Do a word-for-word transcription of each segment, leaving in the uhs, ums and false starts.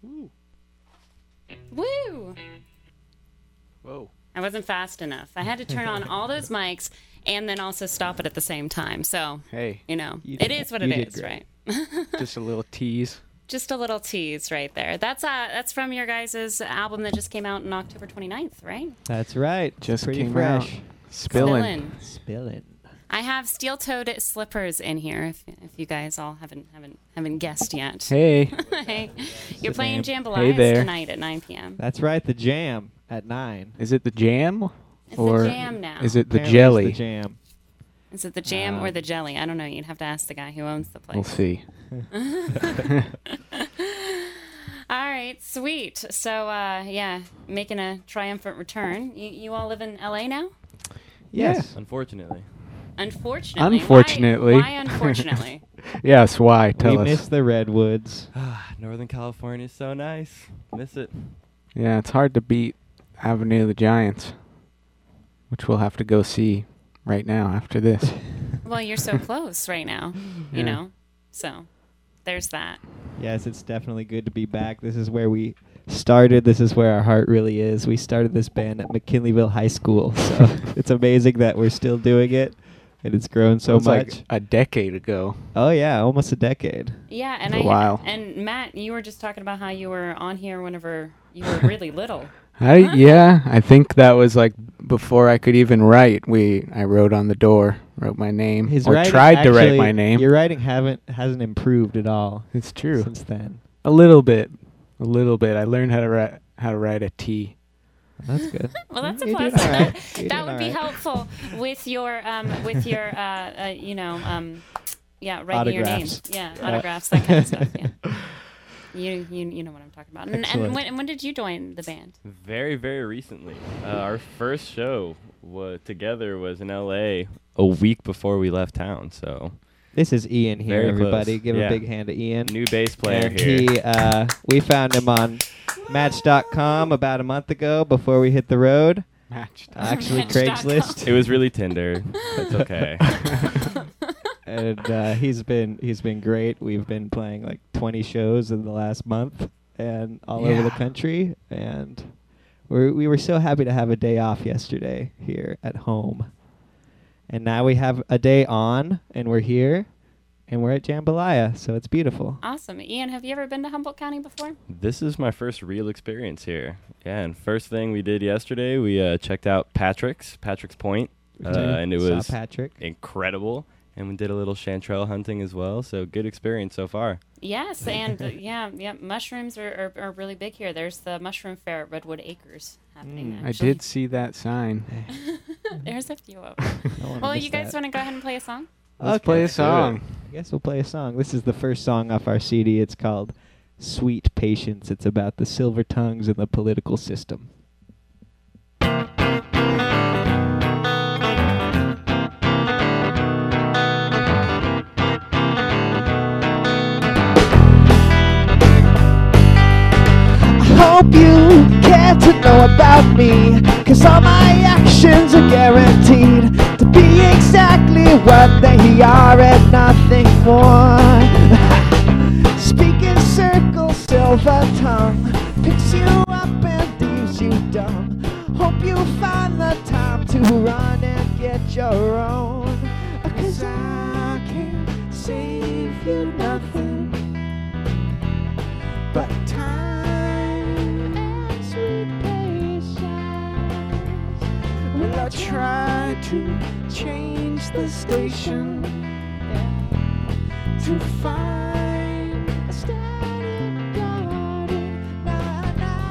Ooh. Woo! Whoa. I wasn't fast enough. I had to turn on all those mics and then also stop it at the same time. So, Hey, you know, You it did- is what you it did is, great. right? just a little tease. Just a little tease right there. That's uh, that's from your guys' album that just came out on October twenty-ninth, right? That's right. Just pretty came fresh. out. Spilling. Spilling. I have steel-toed slippers in here. If, if you guys all haven't haven't haven't guessed yet. Hey. Hey, you're the playing name. Jambalaya Hey there. tonight at nine p.m. That's right. The jam at nine. Is it the jam? It's or the jam now. is it the Apparently it's jelly? The jam. Is it the jam or Um, the jelly? I don't know. You'd have to ask the guy who owns the place. We'll see. All right, sweet. So, uh, yeah, making a triumphant return. You, you all live in L A now? Yes. Unfortunately. Unfortunately. Unfortunately. Why, why unfortunately? Yes, why? Tell we us. miss the redwoods. Northern California is so nice. Miss it. Yeah, it's hard to beat Avenue of the Giants, which we'll have to go see right now after this. Well, you're so close right now, you Yeah. know? So, there's that. Yes, it's definitely good to be back. This is where we started. This is where our heart really is. We started this band at McKinleyville High School, so it's amazing that we're still doing it, and it's grown so It was much. like a decade ago. Oh yeah, almost a decade. Yeah, and It's I a while. and Matt, you were just talking about how you were on here whenever you were really little. I yeah, I think that was like before I could even write. We I wrote on the door, wrote my name, His or writing tried to write actually- my name. Your writing haven't hasn't improved at all It's true. since then. A little bit, a little bit. I learned how to write how to write a T. That's good. Well, that's a You plus. did all right. That, You that did would all be right. helpful with your um with your uh, uh you know um yeah writing your name. Autographs. Yeah, Uh, autographs, that kind of stuff. Yeah. You you you know what I'm talking about. And, and Excellent. when and when did you join the band? Very, very recently. Uh, our first show wa- together was in L A a week before we left town. So, This is Ian here, Very everybody. close. Give Yeah. a big hand to Ian. new bass player and here. he, uh, we found him on Match dot com about a month ago before we hit the road. Matched. Actually, Match dot com. Craigslist. It was really Tinder. That's okay. and uh, he's been he's been great. We've been playing like twenty shows in the last month and all over the Yeah. country. And we we were so happy to have a day off yesterday here at home. And now we have a day on, and we're here, and we're at Jambalaya, so it's beautiful. Awesome, Ian. Have you ever been to Humboldt County before? This is my first real experience here. Yeah, and first thing we did yesterday, we uh, checked out Patrick's, Patrick's Point, uh, and it Saw was Patrick. incredible. And we did a little chanterelle hunting as well, so good experience so far. Yes, and uh, yeah, yeah, mushrooms are, are, are really big here. There's the mushroom fair at Redwood Acres happening. Mm. I actually. did see that sign. There's a few of them. I wanna Well, miss you guys that. want to go ahead and play a song? Let's Okay. play a Let's do it. song. I guess we'll play a song. This is the first song off our C D. It's called Sweet Patience. It's about the silver tongues in the political system. I hope you care to know about me, 'cause all my actions are guaranteed to be exactly what they are and nothing more. Speak in circles, silver tongue picks you up and leaves you dumb. Hope you find the time to run and get your own, 'cause I can't save you nothing but time and sweet patience. Will I try to change the station to find a static garden? Nine,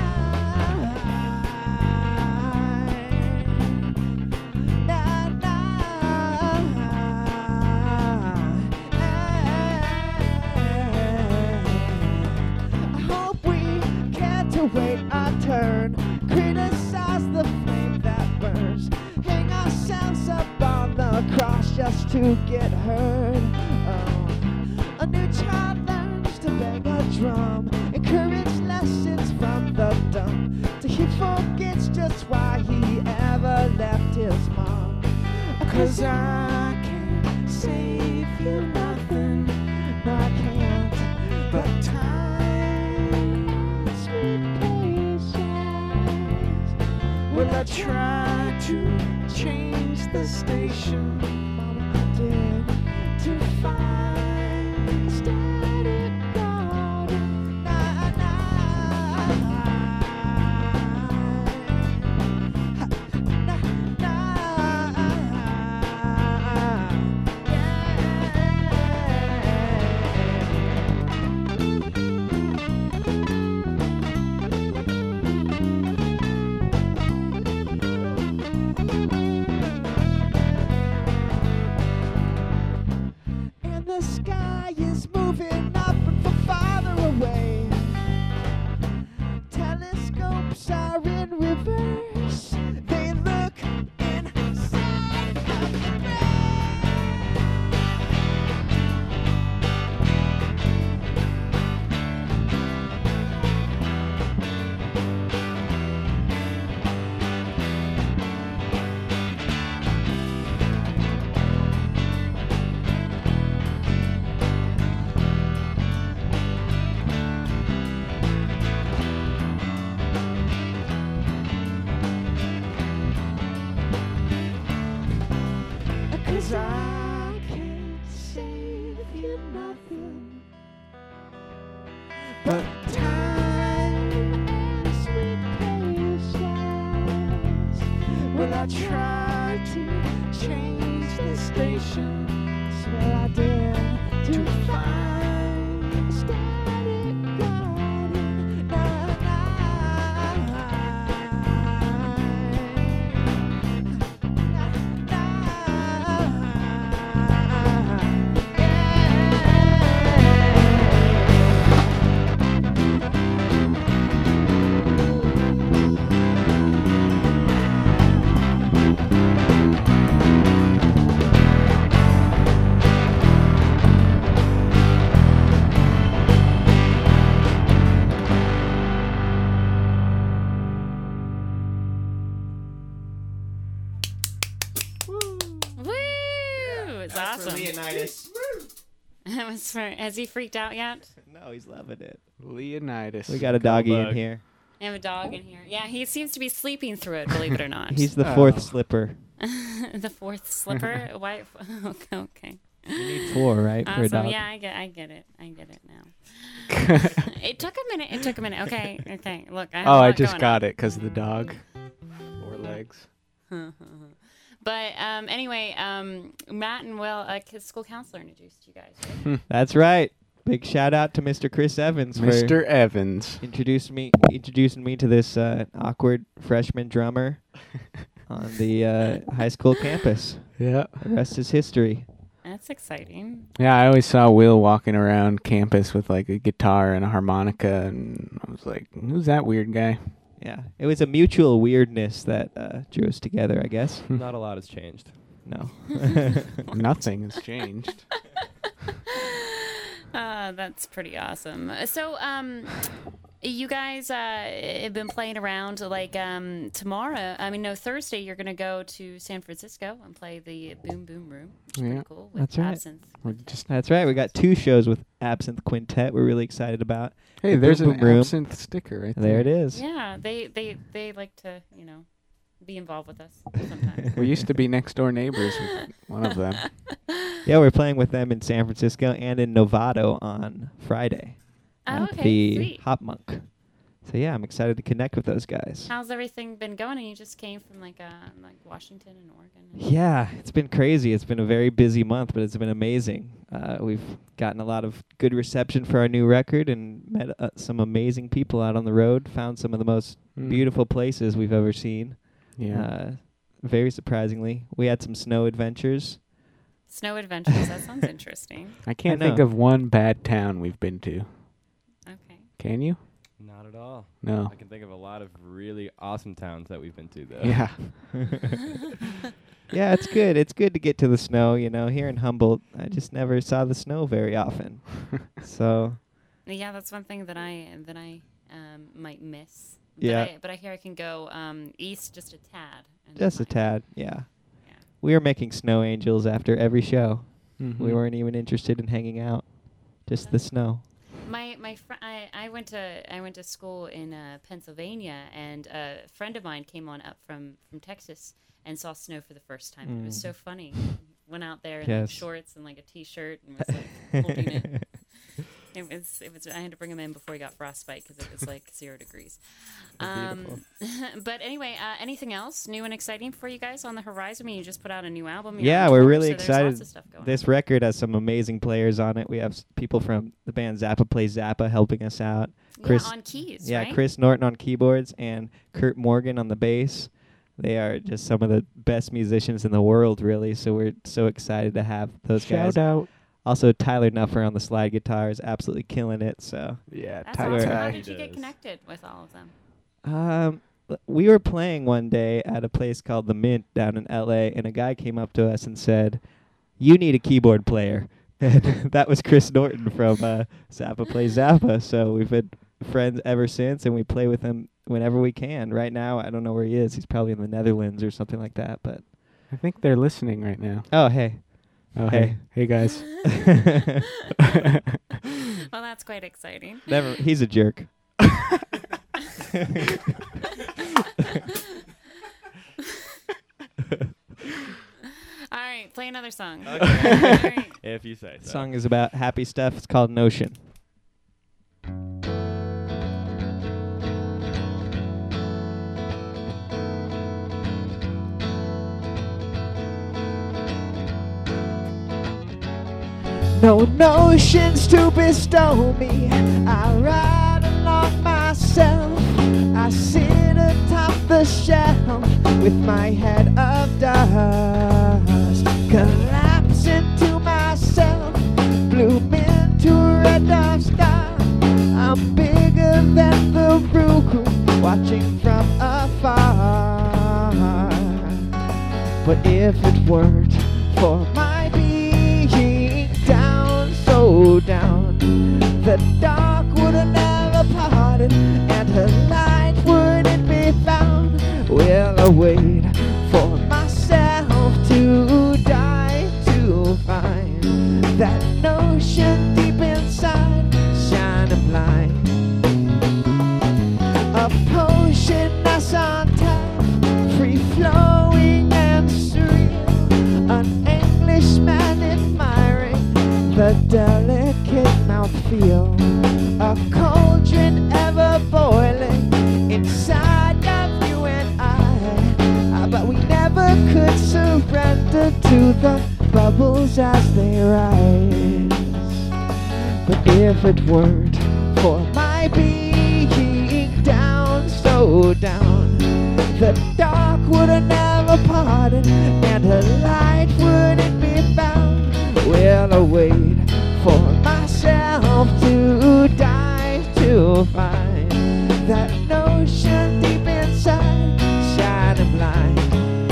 nine, nine, nine. I hope we care to wait our turn, criticize the flame that burns, hang ourselves up on the cross just to get heard. Oh, a new child learns to bang a drum, encourage lessons from the dumb, till he forgets just why he ever left his mom. 'Cause I can't save you nothing, no I can't, but time is moving up and from farther away. Telescopes are in reverse. They look inside of the brain. Cause I can't save you nothing but time and sweet patience. Well, I tried to change the stations. Well, I did to find static garden. Na, Woo! It's awesome. Leonidas. That was for, has he freaked out yet? No, he's loving it. Leonidas. We got a doggy in bug. here. I have a dog in here. Yeah, he seems to be sleeping through it, believe it or not. He's the fourth Oh. slipper. The fourth slipper. Why? Okay. okay. You need four, right, for a Awesome. dog? Yeah, I get. I get it. I get it now. It took a minute. It took a minute. Okay. Okay. Look. I have Oh, a I lot just going got it because of the dog. Four legs. on. But um, anyway, um, Matt and Will, uh, his school counselor, introduced you guys. Right? That's right. Big shout out to Mister Chris Evans for Mister Evans. introducing me introducing me to this uh, awkward freshman drummer on the uh, high school campus. Yeah. The rest is history. That's exciting. Yeah, I always saw Will walking around campus with like a guitar and a harmonica, and I was like, "Who's that weird guy?" Yeah, it was a mutual weirdness that uh, drew us together, I guess. Not a lot has changed. No. Nothing has changed. Uh, that's pretty awesome. So, um, you guys uh, have been playing around. Like um, tomorrow, I mean, no, Thursday, you're going to go to San Francisco and play the Boom Boom Room. Which is Yeah. pretty cool. With That's right. Absinthe. We're just That's right. We got two shows with Absinthe Quintet we're really excited about. hey, The there's Boom an Boom Room. absinthe sticker right there. There it is. Yeah, they, they, they like to, you know, be involved with us sometimes. We used to be next door neighbors with one of them. Yeah, we're playing with them in San Francisco and in Novato on Friday Oh, at okay, the sweet. Hop Monk. So yeah, I'm excited to connect with those guys. How's everything been going? And you just came from like uh, like Washington and Oregon. and- Yeah, it's been crazy. It's been a very busy month, but it's been amazing. Uh, we've gotten a lot of good reception for our new record and met uh, some amazing people out on the road. Found some of the most Mm. beautiful places we've ever seen. Yeah. Uh, very surprisingly, we had some snow adventures. Snow adventures. That sounds interesting. I can't I think know. of one bad town we've been to. Okay. Can you? Not at all. No. I can think of a lot of really awesome towns that we've been to, though. Yeah. Yeah, it's good. It's good to get to the snow. You know, here in Humboldt, I just never saw the snow very often. So Yeah, that's one thing that I that I um, might miss. But Yeah. I, but I hear I can go um, east just a tad. and just a fine. tad, yeah. Yeah. We were making snow angels after every show. Mhm. We weren't even interested in hanging out. Just the snow. My my fr- I, I went to I went to school in uh, Pennsylvania, and a friend of mine came on up from, from Texas and saw snow for the first time. It was Mm. so funny. Went out there in Yes. like shorts and like a t-shirt and was like holding it. It was it was I had to bring him in before he got frostbite because it was like zero degrees. Um, but anyway, uh, anything else new and exciting for you guys on the horizon? I mean, you just put out a new album. you're Yeah, on we're tour, really so there's excited. lots of stuff going This on. record has some amazing players on it. We have s- people from the band Zappa Plays Zappa helping us out. Chris, yeah, on keys, yeah, right? Chris Norton on keyboards and Kurt Morgan on the bass. They are just some of the best musicians in the world, really. So we're so excited to have those guys. Shout out. Also, Tyler Nuffer on the slide guitar is absolutely killing it. So, Yeah, That's Tyler. awesome. How Ty. did you He get does. connected with all of them? um, l- we were playing one day at a place called the Mint down in L A, and a guy came up to us and said, "You need a keyboard player." And that was Chris Norton from uh, Zappa Plays Zappa. So we've been friends ever since, and we play with him whenever we can. Right now, I don't know where he is. He's probably in the Netherlands or something like that. But I think they're listening right now. oh, hey. Oh, Hey. hey. Hey, guys. Well, that's quite exciting. Never. He's a jerk. All right, play another song. Okay. All right. If you say The so. song is about happy stuff. It's called Notion. No notions to bestow me. I ride along myself. I sit atop the shelf with my head of dust. Collapse into myself, bloom into a red dove star. I'm bigger than the room, watching from afar. But if it weren't for my being down, so down, the dark would have never parted, and her light wouldn't be found. Well, I wait for myself to die to find that notion deep inside, shining blind. A potion that's on tap, free flowing and surreal. An Englishman admiring the delicate mouthfeel. A cauldron ever boiling inside of you and I. Ah, but we never could surrender to the bubbles as they rise. But if it weren't for my being down, so down, the dark would have never parted, and her light wouldn't be found. Well, I wait for myself to die to find that notion deep inside, shining blind.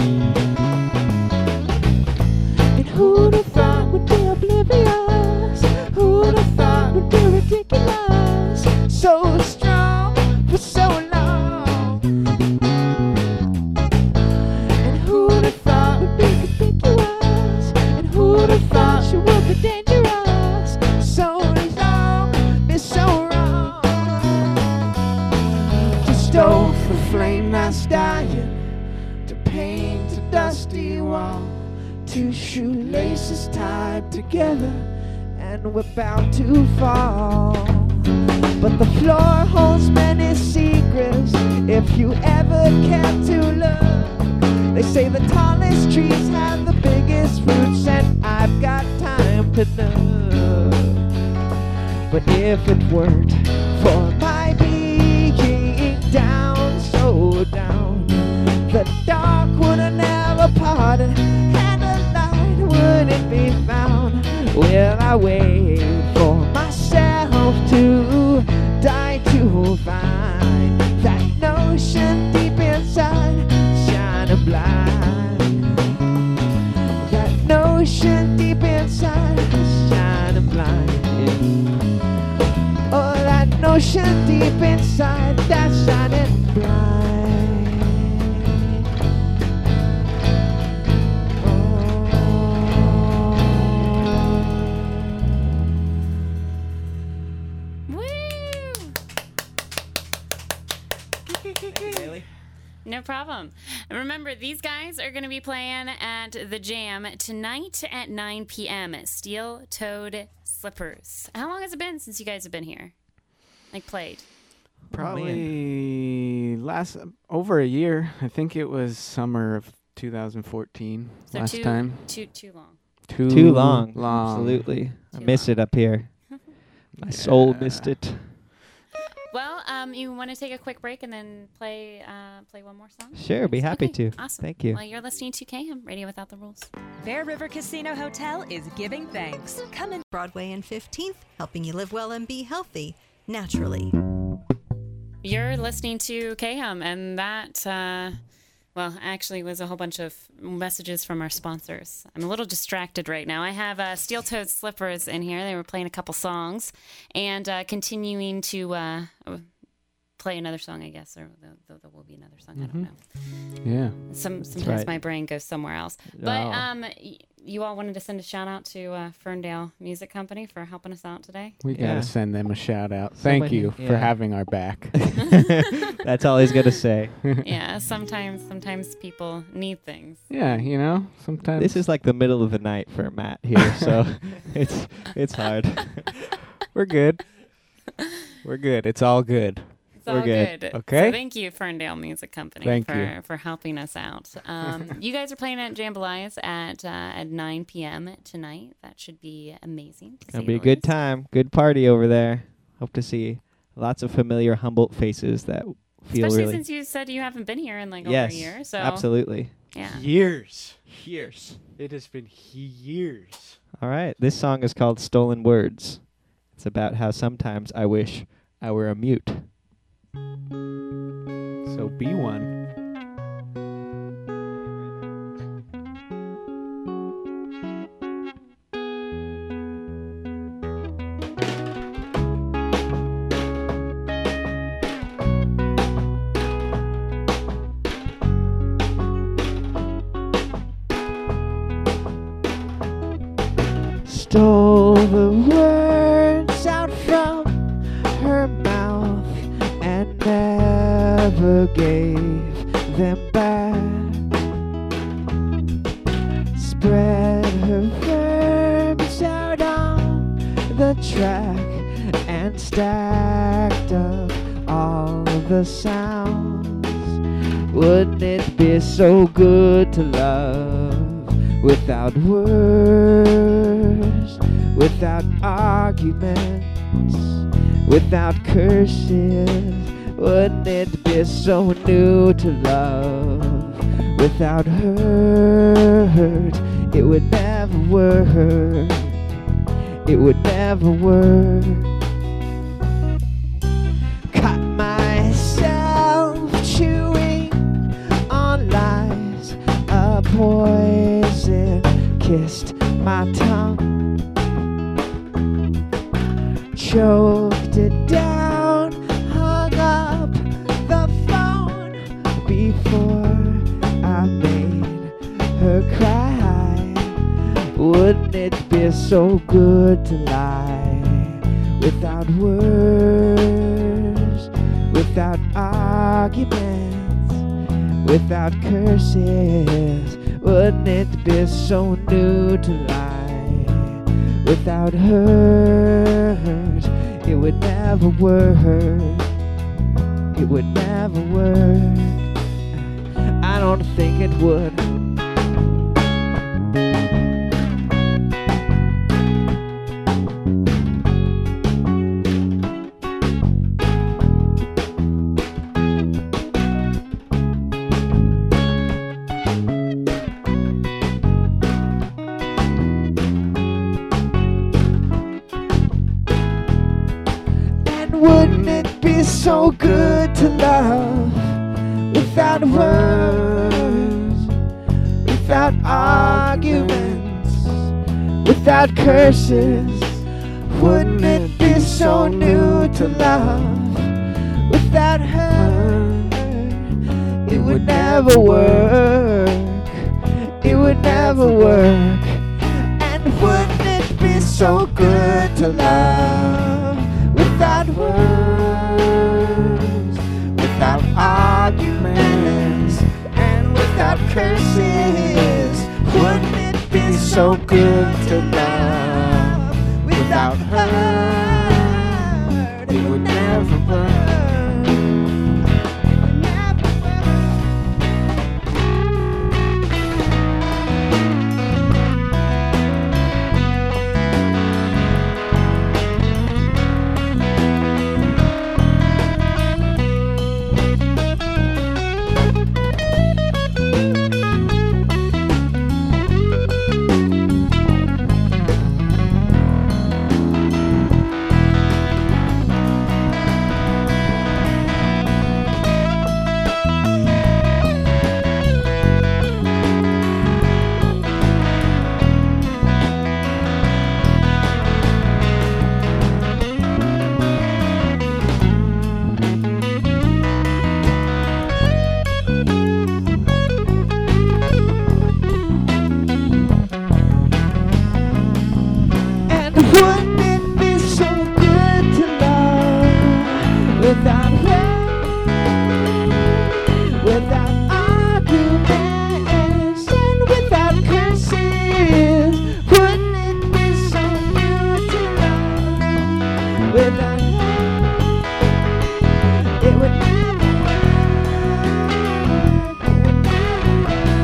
And who'd have thought would be oblivious? Who'd have thought would be ridiculous? So strong for so long. And who'd have thought would be conspicuous? And who'd have thought she would be dangerous? So long, be so wrong. To stoke the flame that's dying, to paint a dusty wall. Two shoelaces tied together, and we're bound to fall. But the floor holds many secrets if you ever care to look. They say the tallest trees have the biggest roots, and I've got time to look. But if it weren't for my being down, so down, the dark would have never parted, and the light wouldn't be found. Well, I wait for myself to die to find that notion deep inside, shining blind. That notion deep inside, shining blind. Oh, that notion deep inside, that's shining blind. Woo! No problem. And remember, these guys are going to be playing at the Jam tonight at nine p.m. at Steel Toed Slippers. How long has it been since you guys have been here? Like, played? Probably last over a year. I think it was summer of two thousand fourteen. So last too, time. Too, too long. Too, Too long. long. Absolutely. I Too miss long. it up here. My soul Yeah. missed it. Well, um, you want to take a quick break and then play uh, play one more song? Sure, be happy Okay, to. Awesome. Thank you. Well, you're listening to K M Radio Without the Rules. Bear River Casino Hotel is giving thanks. Come in Broadway and fifteenth, helping you live well and be healthy naturally. You're listening to K M, and that, uh, well, actually was a whole bunch of messages from our sponsors. I'm a little distracted right now. I have uh, Steel Toed Slippers in here. They were playing a couple songs and uh, continuing to uh, play another song, I guess, or there, there will be another song. I don't know. Yeah. Some sometimes right. my brain goes somewhere else. But Oh. um, y- you all wanted to send a shout out to uh, Ferndale Music Company for helping us out today. We Yeah. gotta send them a shout out. Thank Somebody- you for yeah. having our back. That's all he's gonna say. Yeah, sometimes sometimes people need things. Yeah, you know, sometimes This is like the middle of the night for Matt here, so it's it's hard. we're good. We're good. It's all good. It's We're all good. good. Okay. So thank you, Ferndale Music Company, Thank for, you. for helping us out. Um, you guys are playing at Jambalayas at uh, at nine p.m. tonight. That should be amazing. to It'll say be a the good least. time, good party over there. Hope to see lots of familiar Humboldt faces that feel Especially really. since you said you haven't been here in like yes, over a year. So absolutely. Yeah. Years. Years. It has been years. All right, this song is called "Stolen Words." It's about how sometimes I wish I were a mute. So be one. Stole the words out from her mouth and never gave them back. Spread her verbs out on the track and stacked up all the sounds. Wouldn't it be so good to love without words, without arguments, without curses? Wouldn't it be so new to love without hurt? It would never work. It would never work. Caught myself chewing on lies, a poison kissed my tongue, choked it down, hung up the phone before I made her cry. Wouldn't it be so good to lie without words, without arguments, without curses? Wouldn't it be so new to lie without hurt? It would never work. It would never work. I don't think it would. Wouldn't it be so good to love without words, without arguments, without curses? Wouldn't it be so new to love without hurt? It would never work. It would never work. And wouldn't it be so good to love without words, without arguments, and without curses? Wouldn't it be so good to love without hurt? It would never work. It would never work. Without her, it would never work. It would never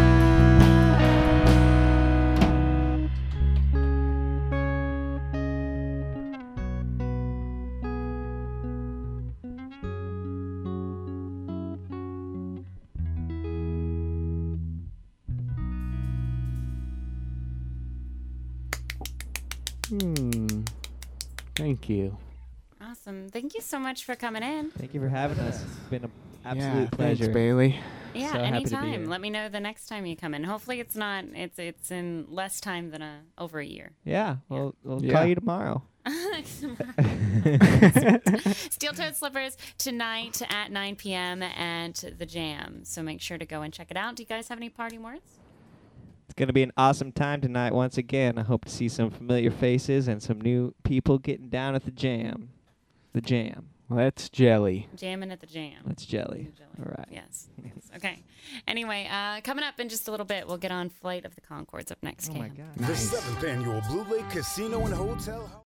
Hmm. Thank you. Awesome. Thank you so much for coming in. Thank you for having us. It's been an absolute yeah, pleasure. Thanks, Bailey. Yeah, So happy to be anytime. here. Let me know the next time you come in. Hopefully it's not it's it's in less time than a over a year. Yeah, we'll, we'll Yeah. call you tomorrow. Steel Toed Slippers tonight at nine p.m. at the Jam. So make sure to go and check it out. Do you guys have any parting words? It's going to be an awesome time tonight once again. I hope to see some familiar faces and some new people getting down at the Jam. The Jam. Let's jelly. Jamming at the Jam. Let's jelly. Jelly. All right. Yes. yes. Okay. Anyway, uh, coming up in just a little bit, we'll get on Flight of the Conchords up next. Oh Cam. my God. The seventh annual Blue Lake Casino and Hotel.